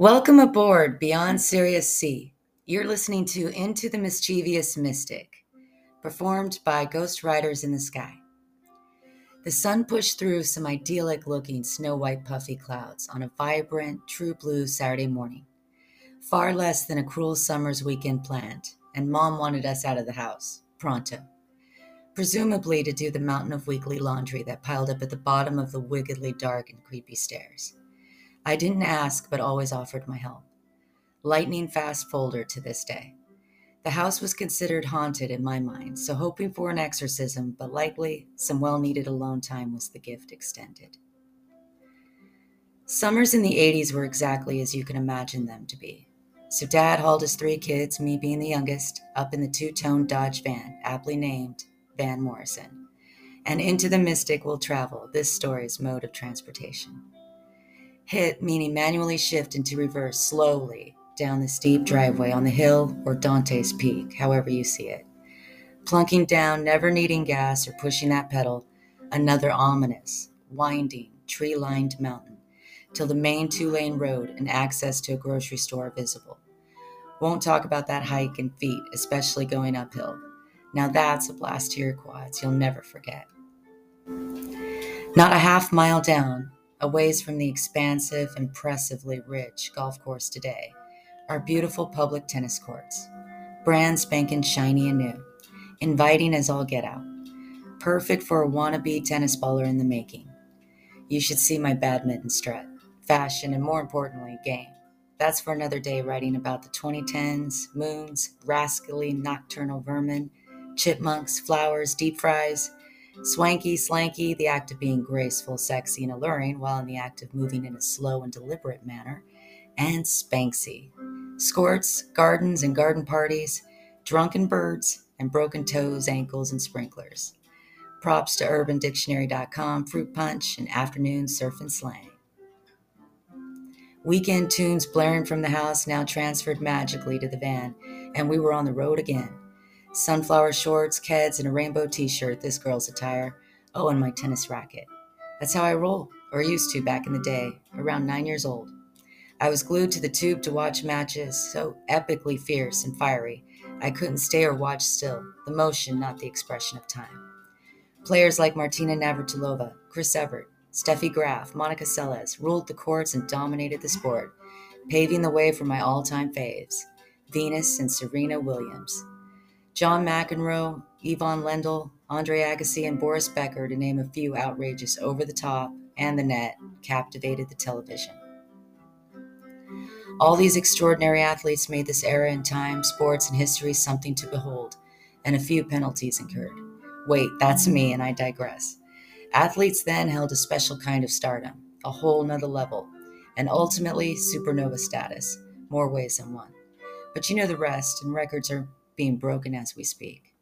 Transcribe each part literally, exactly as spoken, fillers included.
Welcome aboard Beyond Sirius C. You're listening to Into the Mischievous Mystic, performed by Ghost Riders in the Sky. The sun pushed through some idyllic-looking snow-white puffy clouds on a vibrant, true blue Saturday morning. Far less than a cruel summer's weekend planned, and Mom wanted us out of the house, pronto. Presumably to do the mountain of weekly laundry that piled up at the bottom of the wickedly dark and creepy stairs. I didn't ask, but always offered my help. Lightning fast folder to this day. The house was considered haunted in my mind, so hoping for an exorcism, but likely some well-needed alone time was the gift extended. Summers in the eighties were exactly as you can imagine them to be. So Dad hauled his three kids, me being the youngest, up in the two-tone Dodge van, aptly named Van Morrison. And into the mystic will travel this story's mode of transportation. Hit meaning manually shift into reverse slowly down the steep driveway on the hill or Dante's Peak, however you see it. Plunking down, never needing gas or pushing that pedal, another ominous, winding, tree-lined mountain, till the main two-lane road and access to a grocery store are visible. Won't talk about that hike in feet, especially going uphill. Now that's a blast to your quads you'll never forget. Not a half mile down, a ways from the expansive, impressively rich golf course today, are beautiful public tennis courts. Brand spanking shiny and new, inviting as all get out. Perfect for a wannabe tennis baller in the making. You should see my badminton strut, fashion, and more importantly, game. That's for another day writing about the twenty tens, moons, rascally nocturnal vermin, chipmunks, flowers, deep fries, swanky, slanky, the act of being graceful, sexy, and alluring while in the act of moving in a slow and deliberate manner, and spanksy. Squirts, gardens and garden parties, drunken birds, and broken toes, ankles, and sprinklers. Props to urban dictionary dot com, fruit punch, and afternoon surf and slang. Weekend tunes blaring from the house now transferred magically to the van, and we were on the road again. Sunflower shorts, Keds, and a rainbow t-shirt, this girl's attire. Oh, and my tennis racket. That's how I roll, or used to back in the day, around nine years old. I was glued to the tube to watch matches, so epically fierce and fiery, I couldn't stay or watch still, the motion, not the expression of time. Players like Martina Navratilova, Chris Evert, Steffi Graf, Monica Seles ruled the courts and dominated the sport, paving the way for my all-time faves, Venus and Serena Williams. John McEnroe, Yvonne Lendl, Andre Agassi, and Boris Becker, to name a few outrageous over-the-top and the net, captivated the television. All these extraordinary athletes made this era in time, sports, and history something to behold, and a few penalties incurred. Wait, that's me, and I digress. Athletes then held a special kind of stardom, a whole nother level, and ultimately supernova status, more ways than one. But you know the rest, and records are being broken as we speak.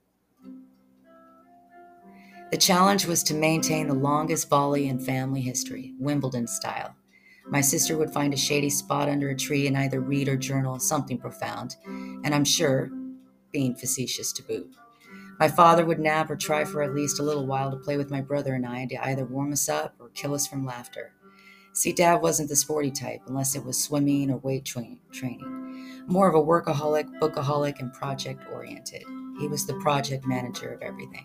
The challenge was to maintain the longest volley in family history, Wimbledon style. My sister would find a shady spot under a tree and either read or journal something profound, and I'm sure, being facetious to boot. My father would nap or try for at least a little while to play with my brother and I to either warm us up or kill us from laughter. See, Dad wasn't the sporty type unless it was swimming or weight tra- training. More of a workaholic, bookaholic, and project-oriented. He was the project manager of everything.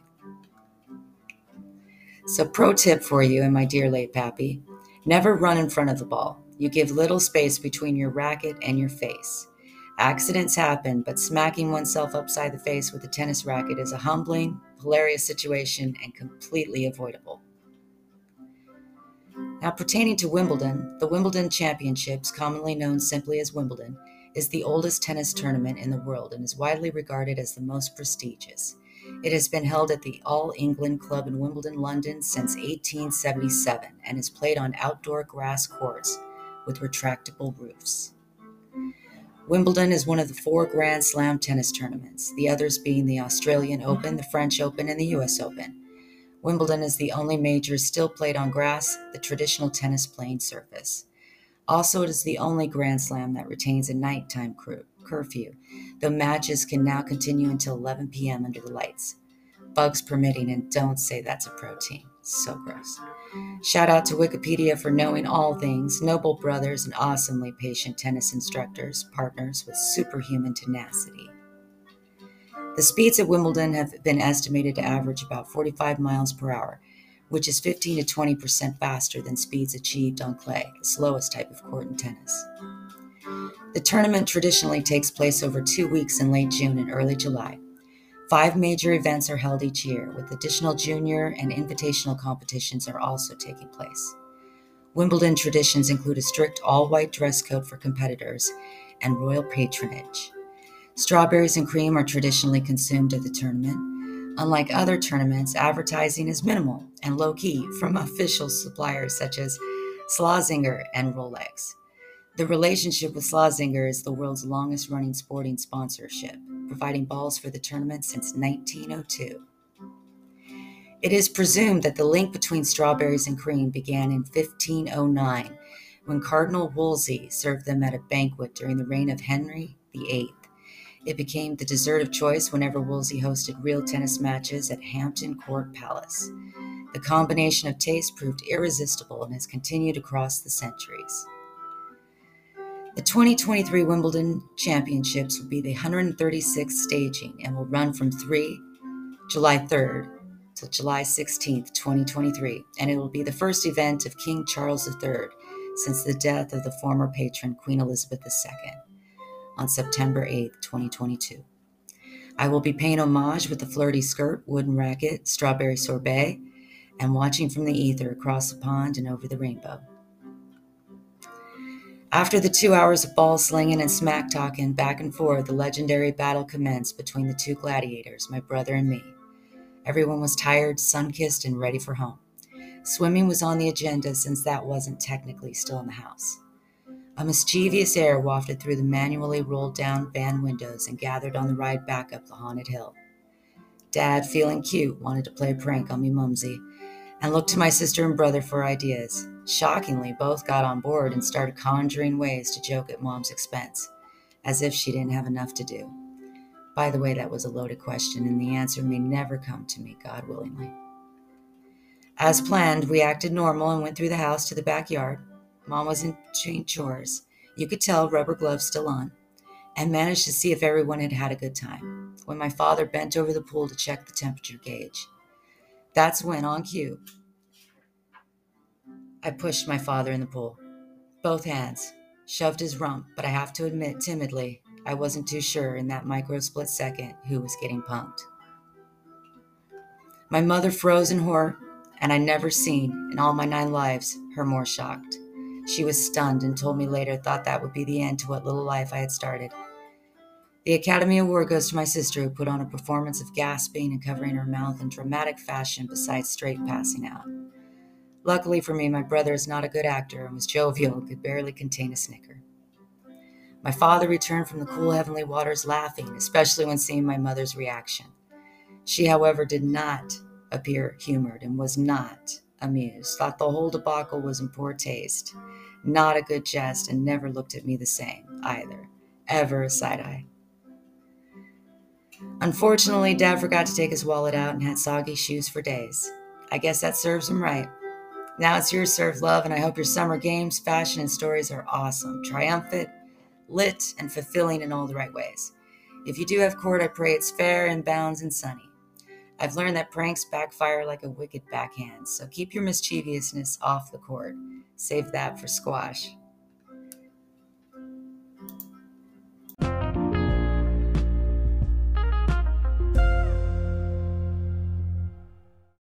So pro tip for you and my dear late pappy, never run in front of the ball. You give little space between your racket and your face. Accidents happen, but smacking oneself upside the face with a tennis racket is a humbling, hilarious situation and completely avoidable. Now, pertaining to Wimbledon, the Wimbledon Championships, commonly known simply as Wimbledon, is the oldest tennis tournament in the world and is widely regarded as the most prestigious. It has been held at the All England Club in Wimbledon, London since eighteen seventy-seven and is played on outdoor grass courts with retractable roofs. Wimbledon is one of the four Grand Slam tennis tournaments, the others being the Australian Open, the French Open, and the U S Open. Wimbledon is the only major still played on grass, the traditional tennis playing surface. Also, it is the only Grand Slam that retains a nighttime cur- curfew, though matches can now continue until eleven p.m. under the lights. Bugs permitting, and don't say that's a pro team. So gross. Shout out to Wikipedia for knowing all things, noble brothers and awesomely patient tennis instructors, partners with superhuman tenacity. The speeds at Wimbledon have been estimated to average about forty-five miles per hour, which is fifteen to twenty percent faster than speeds achieved on clay, the slowest type of court in tennis. The tournament traditionally takes place over two weeks in late June and early July. Five major events are held each year, with additional junior and invitational competitions are also taking place. Wimbledon traditions include a strict all-white dress code for competitors and royal patronage. Strawberries and cream are traditionally consumed at the tournament. Unlike other tournaments, advertising is minimal and low-key from official suppliers such as Slazenger and Rolex. The relationship with Slazenger is the world's longest-running sporting sponsorship, providing balls for the tournament since nineteen oh two. It is presumed that the link between strawberries and cream began in fifteen oh nine, when Cardinal Wolsey served them at a banquet during the reign of Henry the eighth. It became the dessert of choice whenever Wolsey hosted real tennis matches at Hampton Court Palace. The combination of taste proved irresistible and has continued across the centuries. The twenty twenty-three Wimbledon Championships will be the one hundred thirty-sixth staging and will run from July third to July sixteenth, twenty twenty-three, and it will be the first event of King Charles the third since the death of the former patron Queen Elizabeth the second on September eighth, twenty twenty-two. I will be paying homage with the flirty skirt, wooden racket, strawberry sorbet, and watching from the ether across the pond and over the rainbow. After the two hours of ball slinging and smack talking back and forth, the legendary battle commenced between the two gladiators, my brother and me. Everyone was tired, sun-kissed, and ready for home. Swimming was on the agenda since that wasn't technically still in the house. A mischievous air wafted through the manually rolled down van windows and gathered on the ride back up the haunted hill. Dad, feeling cute, wanted to play a prank on me mumsy, and looked to my sister and brother for ideas. Shockingly, both got on board and started conjuring ways to joke at Mom's expense, as if she didn't have enough to do. By the way, that was a loaded question, and the answer may never come to me, God willingly. As planned, we acted normal and went through the house to the backyard. Mom was in between chores. You could tell, rubber gloves still on, and managed to see if everyone had had a good time, when my father bent over the pool to check the temperature gauge. That's when, on cue, I pushed my father in the pool. Both hands, shoved his rump, but I have to admit, timidly, I wasn't too sure in that micro-split second who was getting punked. My mother froze in horror, and I'd never seen, in all my nine lives, her more shocked. She was stunned and told me later thought that would be the end to what little life I had started. The Academy Award goes to my sister, who put on a performance of gasping and covering her mouth in dramatic fashion besides straight passing out. Luckily for me, my brother is not a good actor and was jovial and could barely contain a snicker. My father returned from the cool heavenly waters laughing, especially when seeing my mother's reaction. She, however, did not appear humored and was not amused, thought the whole debacle was in poor taste, not a good jest, and never looked at me the same, either, ever a side-eye. Unfortunately, Dad forgot to take his wallet out and had soggy shoes for days. I guess that serves him right. Now it's your serve, love, and I hope your summer games, fashion, and stories are awesome, triumphant, lit, and fulfilling in all the right ways. If you do have court, I pray it's fair and bounds and sunny. I've learned that pranks backfire like a wicked backhand, so keep your mischievousness off the court. Save that for squash.